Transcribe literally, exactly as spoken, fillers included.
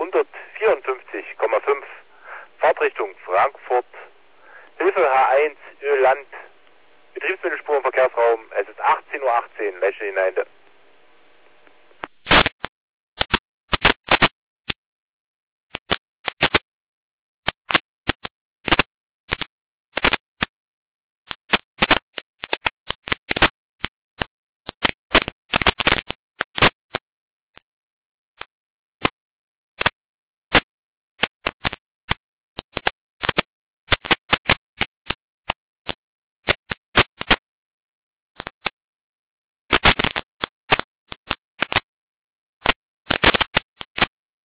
hundertvierundfünfzig Komma fünf, Fahrtrichtung Frankfurt, Hilfe H eins, Ölland, Betriebsmittelspurenverkehrsraum, es ist achtzehn Uhr achtzehn, Lächeln hinein.